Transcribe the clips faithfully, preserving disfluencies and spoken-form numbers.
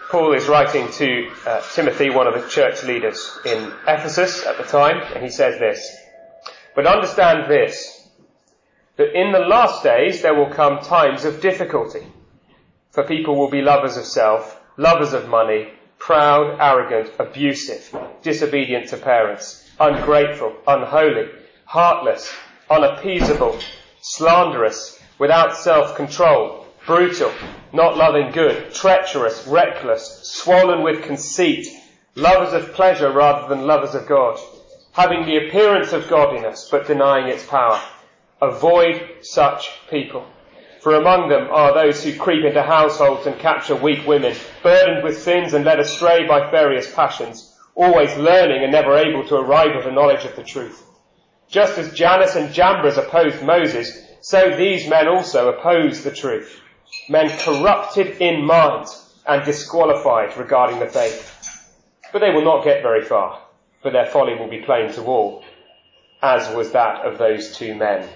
Paul is writing to uh, Timothy, one of the church leaders in Ephesus at the time, and he says this: "But understand this, that in the last days there will come times of difficulty, for people will be lovers of self, lovers of money, proud, arrogant, abusive, disobedient to parents, ungrateful, unholy, heartless, unappeasable, slanderous, without self-control, brutal, not loving good, treacherous, reckless, swollen with conceit, lovers of pleasure rather than lovers of God, having the appearance of godliness but denying its power. Avoid such people. For among them are those who creep into households and capture weak women, burdened with sins and led astray by various passions, always learning and never able to arrive at a knowledge of the truth. Just as Jannes and Jambres opposed Moses, so these men also oppose the truth. Men corrupted in mind and disqualified regarding the faith. But they will not get very far, for their folly will be plain to all, as was that of those two men.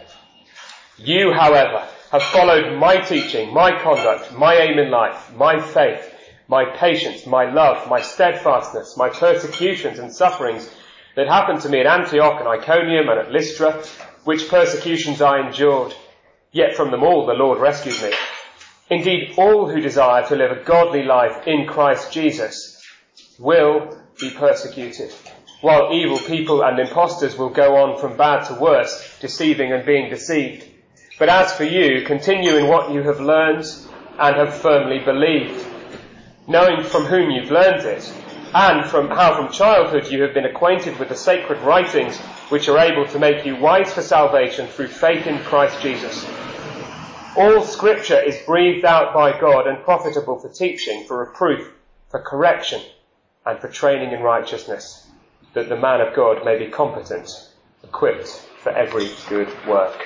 You, however, have followed my teaching, my conduct, my aim in life, my faith, my patience, my love, my steadfastness, my persecutions and sufferings that happened to me at Antioch and Iconium and at Lystra, which persecutions I endured. Yet from them all the Lord rescued me. Indeed, all who desire to live a godly life in Christ Jesus will be persecuted, while evil people and impostors will go on from bad to worse, deceiving and being deceived. But as for you, continue in what you have learned and have firmly believed, knowing from whom you've learned it, and from how from childhood you have been acquainted with the sacred writings, which are able to make you wise for salvation through faith in Christ Jesus. All Scripture is breathed out by God and profitable for teaching, for reproof, for correction, and for training in righteousness, that the man of God may be competent, equipped for every good work."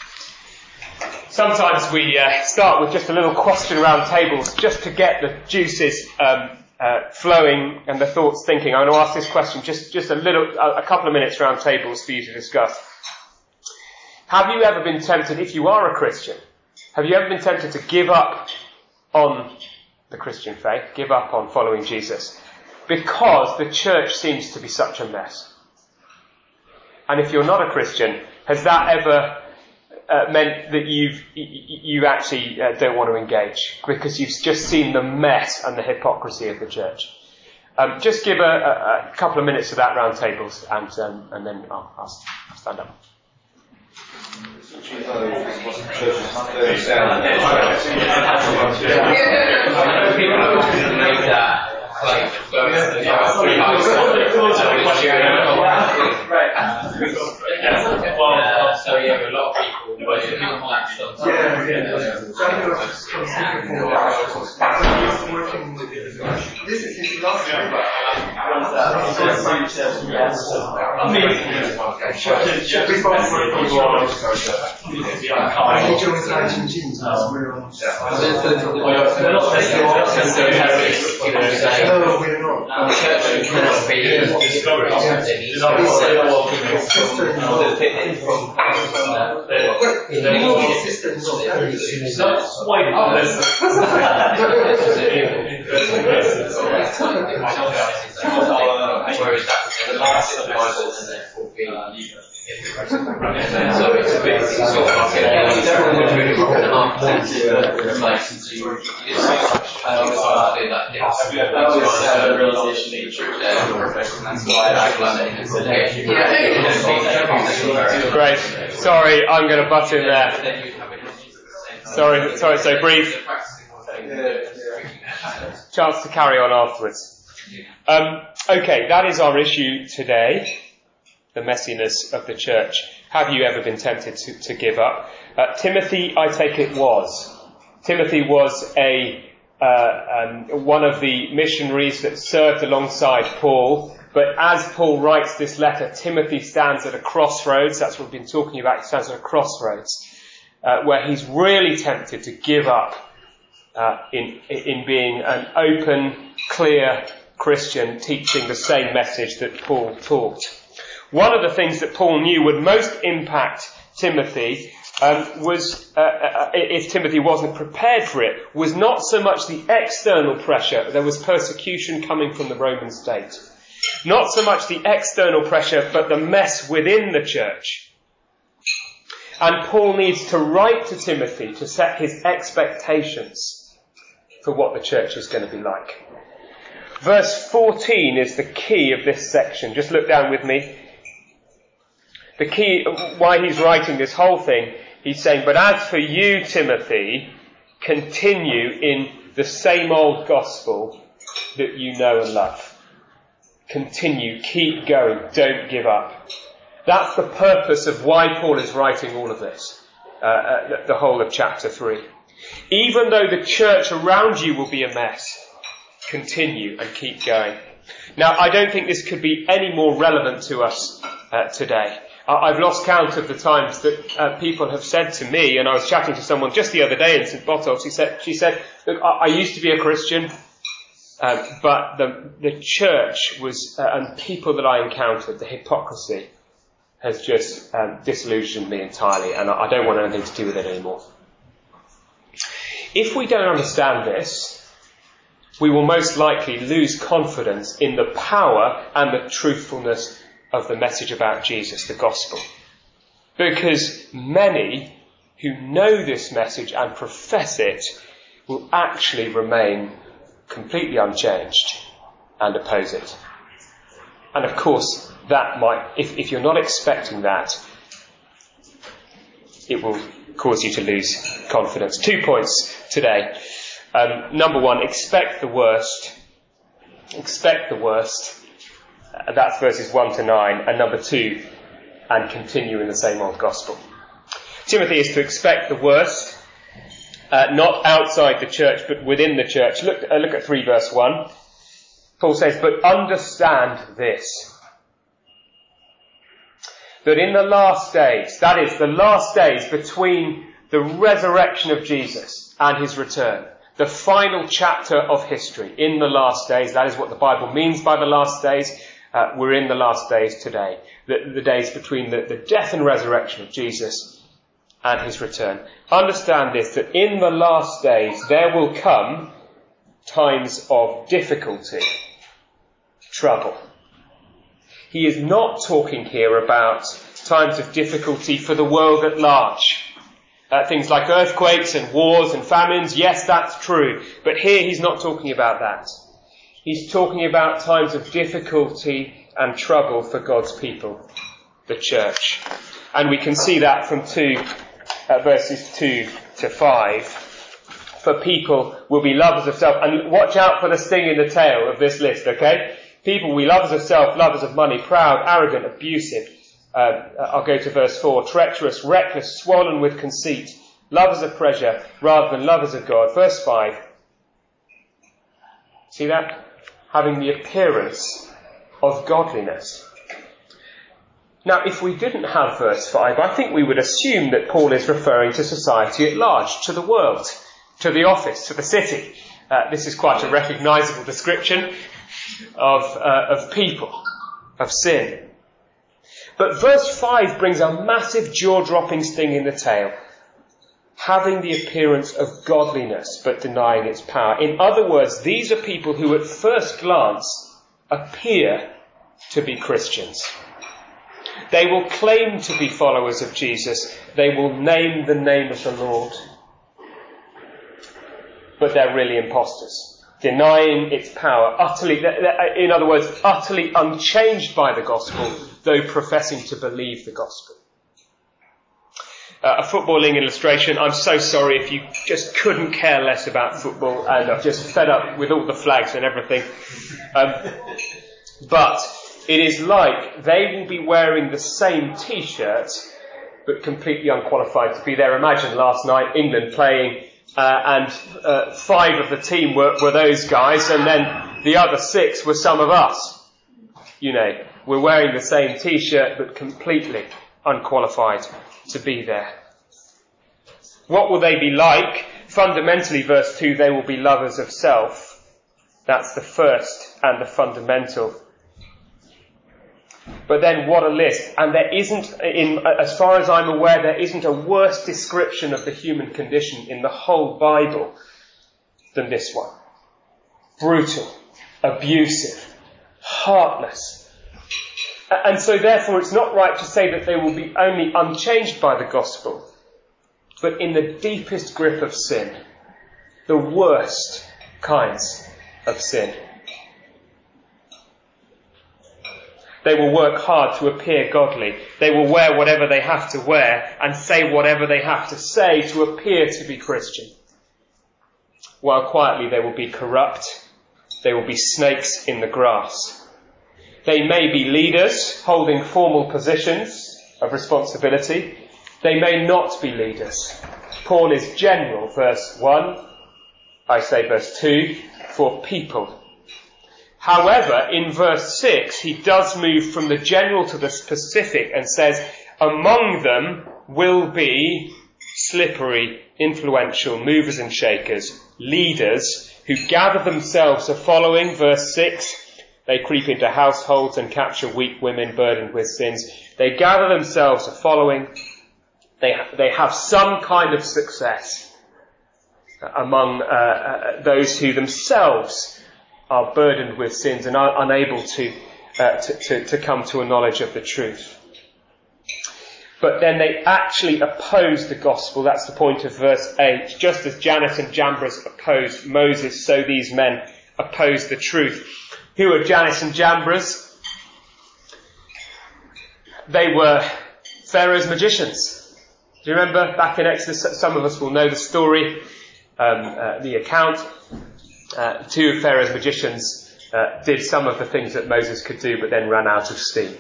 Sometimes we uh, start with just a little question round tables, just to get the juices um, uh, flowing and the thoughts thinking. I'm going to ask this question, just, just a little, a, a couple of minutes round tables for you to discuss. Have you ever been tempted, if you are a Christian, have you ever been tempted to give up on the Christian faith, give up on following Jesus, because the church seems to be such a mess? And if you're not a Christian, has that ever uh, meant that you've, you actually uh, don't want to engage because you've just seen the mess and the hypocrisy of the church? Um, just give a, a, a couple of minutes to that round tables, and um, and then I'll, I'll stand up. Well, so yeah, a lot of people latched on to this is his last year. He joins nineteen jeans. No, we're not. Church cannot be discouraged. Whereas the last of the will be so it's a bit sort of like an argumentative relationship. Great. Sorry, I'm going to butt in there. Sorry, sorry, so brief. Chance to carry on afterwards. Um, okay, that is our issue today. The messiness of the church. Have you ever been tempted to, to give up? Uh, Timothy, I take it, was. Timothy was a uh, um, one of the missionaries that served alongside Paul. But as Paul writes this letter, Timothy stands at a crossroads. That's what we've been talking about. He stands at a crossroads uh, where he's really tempted to give up uh, in in being an open, clear Christian teaching the same message that Paul taught. One of the things that Paul knew would most impact Timothy um, was, uh, uh, if Timothy wasn't prepared for it, was not so much the external pressure. There was persecution coming from the Roman state. Not so much the external pressure, but the mess within the church. And Paul needs to write to Timothy to set his expectations for what the church is going to be like. Verse fourteen is the key of this section. Just look down with me. The key, why he's writing this whole thing, he's saying, but as for you, Timothy, continue in the same old gospel that you know and love. Continue, keep going, don't give up. That's the purpose of why Paul is writing all of this, uh, uh, the whole of chapter three. Even though the church around you will be a mess, continue and keep going. Now, I don't think this could be any more relevant to us uh, today. I've lost count of the times that uh, people have said to me, and I was chatting to someone just the other day in Saint Botolph, she said, she said, look, I, I used to be a Christian, um, but the, the church was, uh, and people that I encountered, the hypocrisy has just um, disillusioned me entirely, and I, I don't want anything to do with it anymore. If we don't understand this, we will most likely lose confidence in the power and the truthfulness of the message about Jesus, the gospel. Because many who know this message and profess it will actually remain completely unchanged and oppose it. And of course, that might, if, if you're not expecting that, it will cause you to lose confidence. Two points today. Um, number one, expect the worst. Expect the worst. Uh, that's verses one to nine. And number two, and continue in the same old gospel. Timothy is to expect the worst, uh, not outside the church, but within the church. Look, uh, look at three verse one. Paul says, but understand this, that in the last days, that is, the last days between the resurrection of Jesus and his return, the final chapter of history, in the last days, that is what the Bible means by the last days. Uh, we're in the last days today, the, the days between the, the death and resurrection of Jesus and his return. Understand this, that in the last days there will come times of difficulty, trouble. He is not talking here about times of difficulty for the world at large. Uh, things like earthquakes and wars and famines, yes, that's true. But here he's not talking about that. He's talking about times of difficulty and trouble for God's people, the church. And we can see that from two, uh, verses two to five. For people will be lovers of self. And watch out for the sting in the tail of this list, okay? People will be lovers of self, lovers of money, proud, arrogant, abusive. Uh, I'll go to verse four. Treacherous, reckless, swollen with conceit, lovers of pleasure rather than lovers of God. Verse five. See that? Having the appearance of godliness. Now, if we didn't have verse five, I think we would assume that Paul is referring to society at large, to the world, to the office, to the city. Uh, this is quite a recognisable description of, uh, of people, of sin. But verse five brings a massive jaw-dropping sting in the tail. Having the appearance of godliness, but denying its power. In other words, these are people who at first glance appear to be Christians. They will claim to be followers of Jesus. They will name the name of the Lord. But they're really imposters. Denying its power, utterly, in other words, utterly unchanged by the gospel, though professing to believe the gospel. Uh, a footballing illustration. I'm so sorry if you just couldn't care less about football and I'm just fed up with all the flags and everything. Um, but it is like they will be wearing the same t-shirt, but completely unqualified to be there. Imagine last night England playing Uh, and uh, five of the team were, were those guys, and then the other six were some of us. You know, we're wearing the same t-shirt, but completely unqualified to be there. What will they be like? Fundamentally, verse two, they will be lovers of self. That's the first and the fundamental. But then what a list. And there isn't, in, as far as I'm aware, there isn't a worse description of the human condition in the whole Bible than this one. Brutal, abusive, heartless. And so therefore it's not right to say that they will be only unchanged by the gospel, but in the deepest grip of sin, the worst kinds of sin. They will work hard to appear godly. They will wear whatever they have to wear and say whatever they have to say to appear to be Christian. While quietly they will be corrupt. They will be snakes in the grass. They may be leaders holding formal positions of responsibility. They may not be leaders. Paul is general, verse one. I say verse two, for people. However, in verse six, he does move from the general to the specific and says, among them will be slippery, influential movers and shakers, leaders who gather themselves a following, verse six. They creep into households and capture weak women burdened with sins. They gather themselves a following. They, they have some kind of success among uh, uh, those who themselves are burdened with sins and are unable to, uh, to, to, to come to a knowledge of the truth. But then they actually oppose the gospel. That's the point of verse eight. Just as Jannes and Jambres opposed Moses, so these men oppose the truth. Who are Jannes and Jambres? They were Pharaoh's magicians. Do you remember back in Exodus? Some of us will know the story, um, uh, the account. Uh, two of Pharaoh's magicians uh, did some of the things that Moses could do, but then ran out of steam.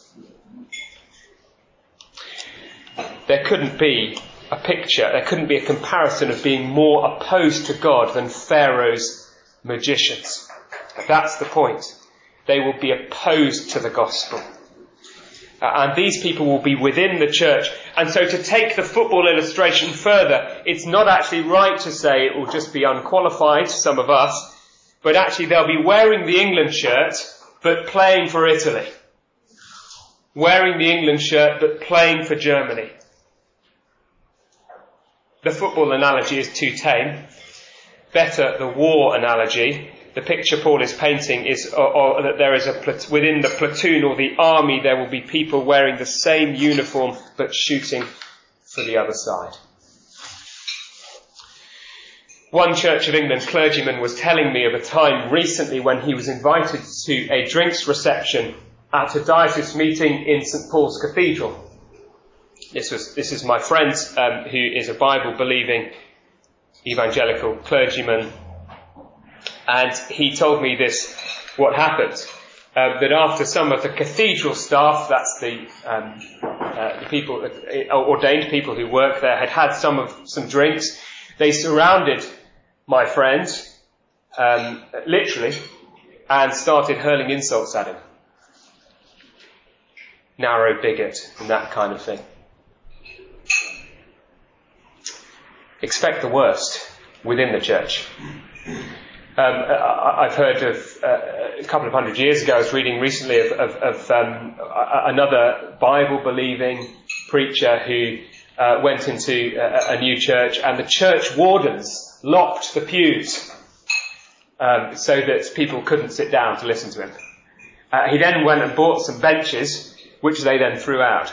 There couldn't be a picture, there couldn't be a comparison of being more opposed to God than Pharaoh's magicians. That's the point. They will be opposed to the gospel. Uh, and these people will be within the church. And so to take the football illustration further, it's not actually right to say it will just be unqualified, some of us, but actually they'll be wearing the England shirt, but playing for Italy. Wearing the England shirt, but playing for Germany. The football analogy is too tame. Better the war analogy. The picture Paul is painting is or, or, that there is a plat- within the platoon or the army there will be people wearing the same uniform but shooting for the other side. One Church of England clergyman was telling me of a time recently when he was invited to a drinks reception at a diocese meeting in St Paul's Cathedral. This was this is my friend um, who is a Bible-believing evangelical clergyman. And he told me this, what happened, uh, that after some of the cathedral staff, that's the, um, uh, the people, uh, ordained people who work there, had had some of some drinks, they surrounded my friend, um, literally, and started hurling insults at him. Narrow bigot and that kind of thing. Expect the worst within the church. Um, I've heard of, uh, a couple of hundred years ago, I was reading recently of, of, of um, another Bible-believing preacher who uh, went into a, a new church, and the church wardens locked the pews um, so that people couldn't sit down to listen to him. Uh, he then went and bought some benches, which they then threw out.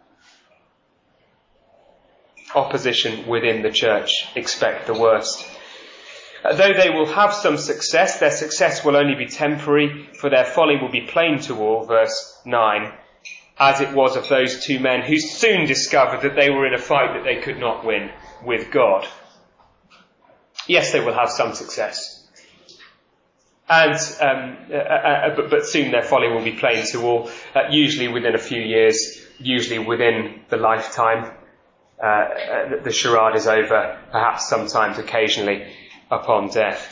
Opposition within the church. Expect the worst. Though they will have some success, their success will only be temporary, for their folly will be plain to all, verse nine, as it was of those two men who soon discovered that they were in a fight that they could not win with God. Yes, they will have some success. And um, uh, uh, but, but soon their folly will be plain to all, uh, usually within a few years, usually within the lifetime. Uh, uh, the charade is over, perhaps sometimes occasionally upon death.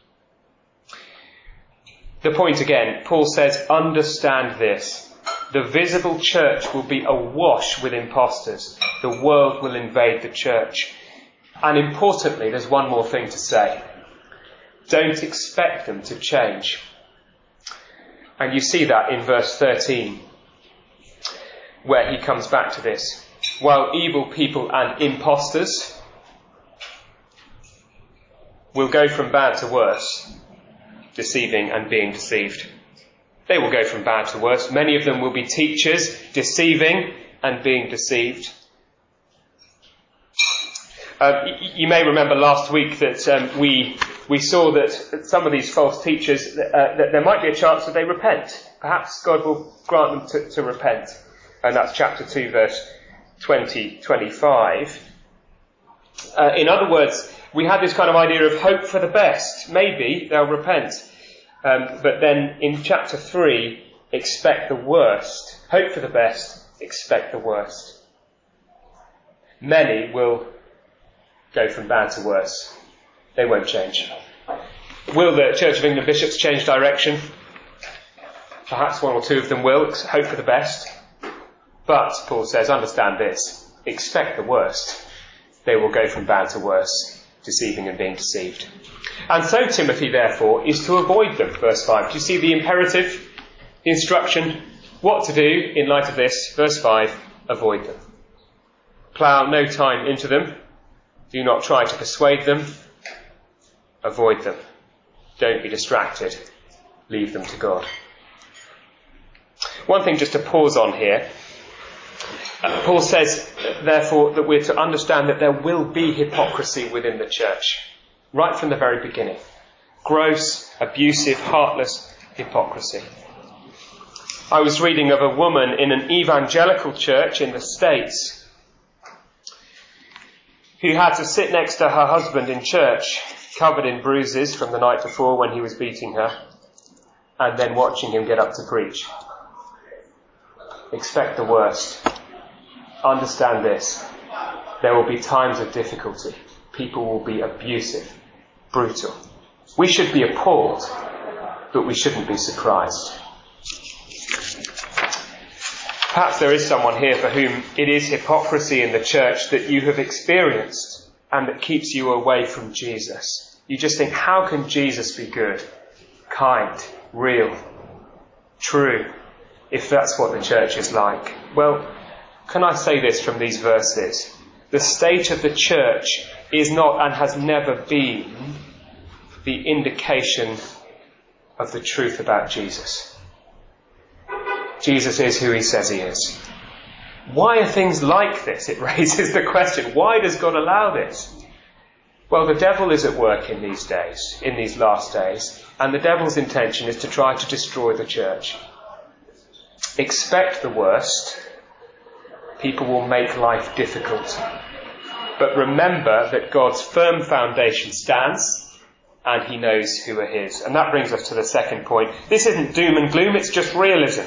The point again, Paul says, understand this. The visible church will be awash with impostors. The world will invade the church. And importantly, there's one more thing to say. Don't expect them to change. And you see that in verse thirteen. where he comes back to this. While evil people and impostors will go from bad to worse, deceiving and being deceived. They will go from bad to worse. Many of them will be teachers, deceiving and being deceived. Uh, you may remember last week that um, we we saw that some of these false teachers, uh, that there might be a chance that they repent. Perhaps God will grant them to, to repent. And that's chapter two, verse twenty, twenty-five. Uh, in other words, we had this kind of idea of hope for the best. Maybe they'll repent. Um, but then in chapter three, expect the worst. Hope for the best, expect the worst. Many will go from bad to worse. They won't change. Will the Church of England bishops change direction? Perhaps one or two of them will. Hope for the best. But, Paul says, understand this. Expect the worst. They will go from bad to worse, deceiving and being deceived. And so Timothy, therefore, is to avoid them. Verse five. Do you see the imperative, the instruction? What to do in light of this? Verse five. Avoid them. Plough no time into them. Do not try to persuade them. Avoid them. Don't be distracted. Leave them to God. One thing just to pause on here. Uh, Paul says, therefore, that we're to understand that there will be hypocrisy within the church. Right from the very beginning. Gross, abusive, heartless hypocrisy. I was reading of a woman in an evangelical church in the States who had to sit next to her husband in church, covered in bruises from the night before when he was beating her, and then watching him get up to preach. Expect the worst. Understand this. There will be times of difficulty. People will be abusive, brutal. We should be appalled, but we shouldn't be surprised. Perhaps there is someone here for whom it is hypocrisy in the church that you have experienced and that keeps you away from Jesus. You just think, how can Jesus be good, kind, real, true, if that's what the church is like? Well, can I say this from these verses? The state of the church is not and has never been the indication of the truth about Jesus. Jesus is who he says he is. Why are things like this? It raises the question, why does God allow this? Well, the devil is at work in these days, in these last days, and the devil's intention is to try to destroy the church. Expect the worst. People will make life difficult. But remember that God's firm foundation stands, and he knows who are his. And that brings us to the second point. This isn't doom and gloom, it's just realism.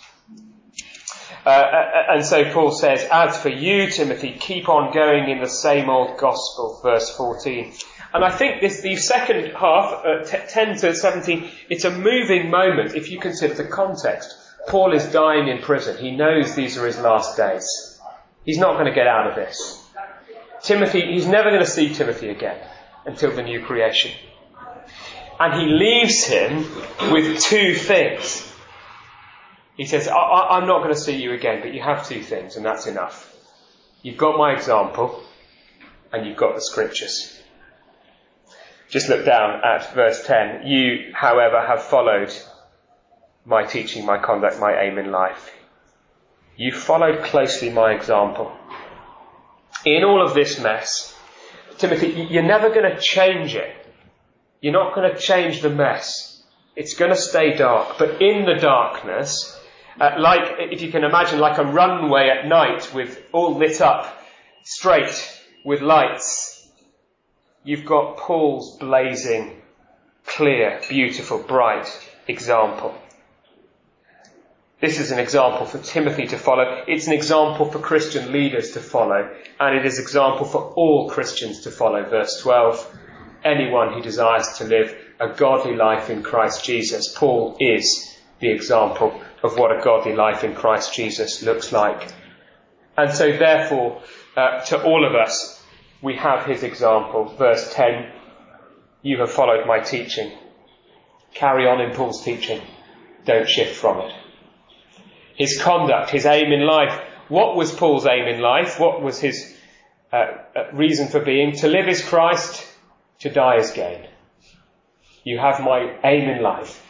Uh, and so Paul says, as for you, Timothy, keep on going in the same old gospel, verse fourteen. And I think this, the second half, uh, t- ten to seventeen, it's a moving moment if you consider the context. Paul is dying in prison. He knows these are his last days. He's not going to get out of this. Timothy, he's never going to see Timothy again until the new creation. And he leaves him with two things. He says, I- I- I'm not going to see you again, but you have two things, and that's enough. You've got my example, and you've got the scriptures. Just look down at verse ten. You, however, have followed my teaching, my conduct, my aim in life. You followed closely my example. In all of this mess, Timothy, you're never going to change it. You're not going to change the mess. It's going to stay dark. But in the darkness, uh, like, if you can imagine, like a runway at night with all lit up, straight, with lights, you've got Paul's blazing, clear, beautiful, bright example. This is an example for Timothy to follow. It's an example for Christian leaders to follow. And it is an example for all Christians to follow. Verse twelve. Anyone who desires to live a godly life in Christ Jesus. Paul is the example of what a godly life in Christ Jesus looks like. And so therefore, uh, to all of us, we have his example. Verse ten. You have followed my teaching. Carry on in Paul's teaching. Don't shift from it. his conduct, his aim in life. What was Paul's aim in life? What was his uh, reason for being? To live is Christ, to die is gain. You have my aim in life.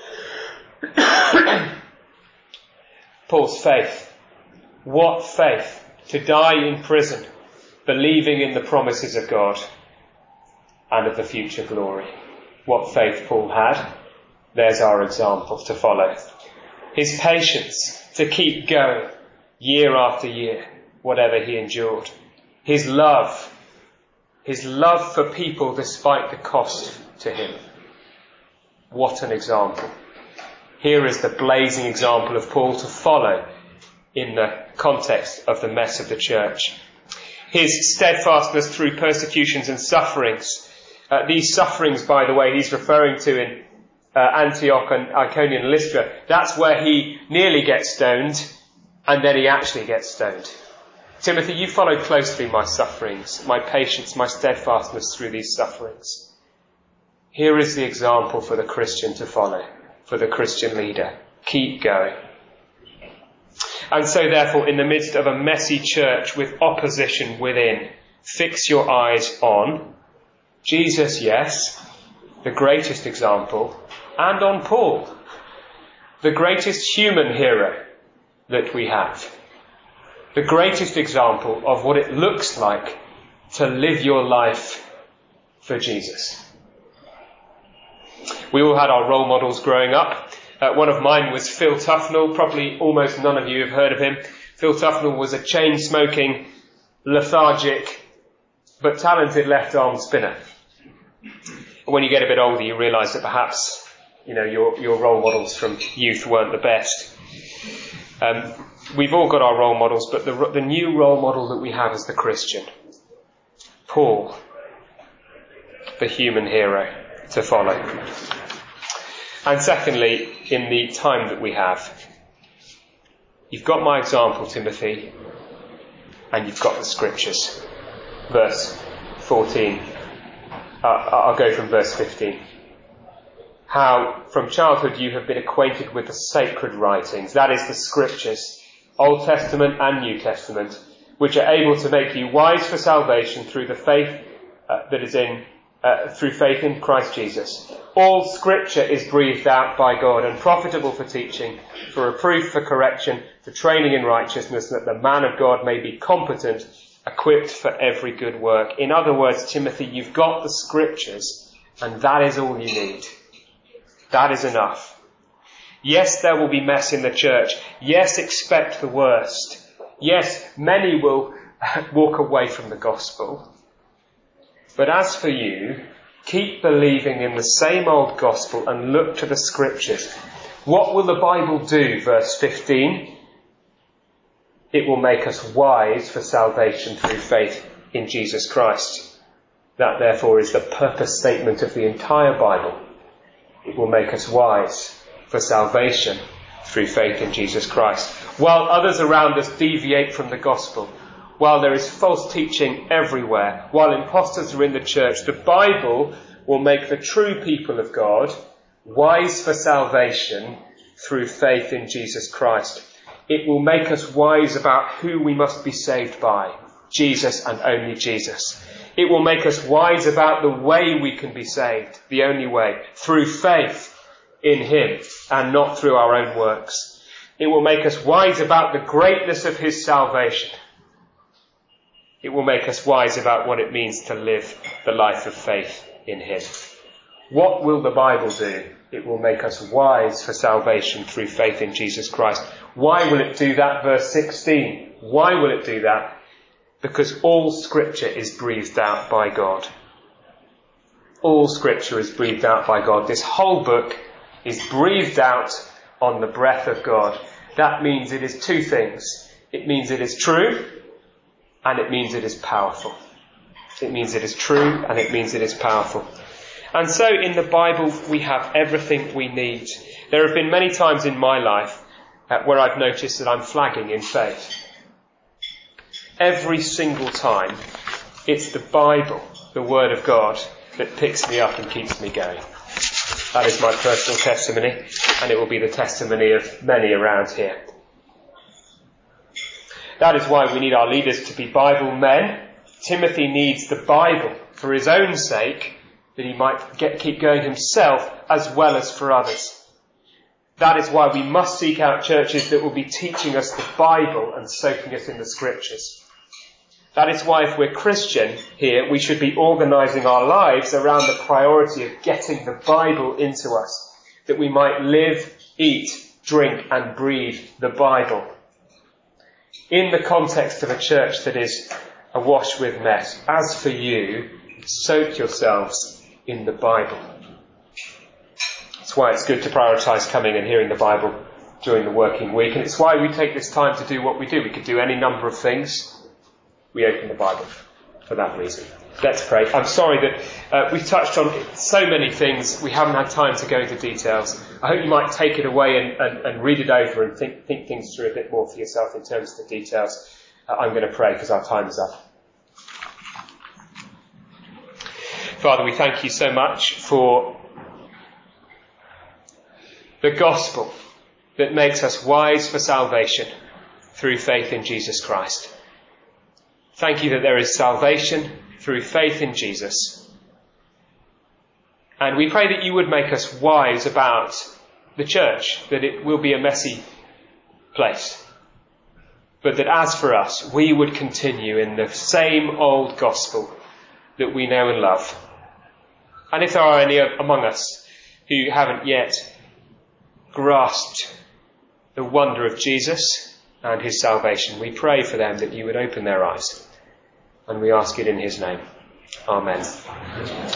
Paul's faith. What faith? To die in prison, believing in the promises of God and of the future glory. What faith Paul had. There's our example to follow. His patience to keep going year after year, whatever he endured. His love. His love for people despite the cost to him. What an example. Here is the blazing example of Paul to follow in the context of the mess of the church. His steadfastness through persecutions and sufferings. Uh, these sufferings, by the way, he's referring to in uh, Antioch and Iconium and Lystra. That's where he nearly gets stoned and then he actually gets stoned. Timothy, you follow closely my sufferings, my patience, my steadfastness through these sufferings. Here is the example for the Christian to follow, for the Christian leader. Keep going. And so therefore, in the midst of a messy church with opposition within, fix your eyes on Jesus, yes, the greatest example, and on Paul, the greatest human hero that we have. The greatest example of what it looks like to live your life for Jesus. We all had our role models growing up. Uh, one of mine was Phil Tufnell. Probably almost none of you have heard of him. Phil Tufnell was a chain-smoking, lethargic, but talented left-arm spinner. When you get a bit older, you realise that perhaps, you know, your your role models from youth weren't the best. Um, we've all got our role models, but the the new role model that we have is the Christian. Paul, the human hero to follow. And secondly, in the time that we have, you've got my example, Timothy, and you've got the scriptures. Verse fourteen. Uh, I'll go from verse fifteen. How from childhood you have been acquainted with the sacred writings, that is the scriptures, Old Testament and New Testament, which are able to make you wise for salvation through the faith uh, that is in Uh, through faith in Christ Jesus. All scripture is breathed out by God and profitable for teaching, for reproof, for correction, for training in righteousness, that the man of God may be competent, equipped for every good work. In other words, Timothy, you've got the scriptures and that is all you need. That is enough. Yes, there will be mess in the church. Yes, expect the worst. Yes, many will walk away from the gospel. But as for you, keep believing in the same old gospel and look to the scriptures. What will the Bible do? Verse fifteen. It will make us wise for salvation through faith in Jesus Christ. That therefore is the purpose statement of the entire Bible. It will make us wise for salvation through faith in Jesus Christ. While others around us deviate from the gospel, while there is false teaching everywhere, while impostors are in the church, the Bible will make the true people of God wise for salvation through faith in Jesus Christ. It will make us wise about who we must be saved by, Jesus and only Jesus. It will make us wise about the way we can be saved, the only way, through faith in Him and not through our own works. It will make us wise about the greatness of His salvation. It will make us wise about what it means to live the life of faith in Him. What will the Bible do? It will make us wise for salvation through faith in Jesus Christ. Why will it do that? Verse sixteen. Why will it do that? Because all scripture is breathed out by God. All scripture is breathed out by God. This whole book is breathed out on the breath of God. That means it is two things. It means it is true, and it means it is powerful. It means it is true, and it means it is powerful. And so in the Bible we have everything we need. There have been many times in my life uh, where I've noticed that I'm flagging in faith. Every single time it's the Bible, the Word of God, that picks me up and keeps me going. That is my personal testimony, and it will be the testimony of many around here. That is why we need our leaders to be Bible men. Timothy needs the Bible for his own sake, that he might get, keep going himself as well as for others. That is why we must seek out churches that will be teaching us the Bible and soaking us in the Scriptures. That is why if we're Christian here, we should be organising our lives around the priority of getting the Bible into us, that we might live, eat, drink and breathe the Bible. In the context of a church that is awash with mess, as for you, soak yourselves in the Bible. That's why it's good to prioritise coming and hearing the Bible during the working week, and it's why we take this time to do what we do. We could do any number of things. We open the Bible for that reason. Let's pray. I'm sorry that uh, we've touched on so many things. We haven't had time to go into details. I hope you might take it away and, and, and read it over and think, think things through a bit more for yourself in terms of the details. Uh, I'm going to pray because our time is up. Father, we thank you so much for the gospel that makes us wise for salvation through faith in Jesus Christ. Thank you that there is salvation through faith in Jesus. And we pray that you would make us wise about the church, that it will be a messy place. But that as for us, we would continue in the same old gospel that we know and love. And if there are any among us who haven't yet grasped the wonder of Jesus and his salvation, we pray for them that you would open their eyes. And we ask it in his name. Amen.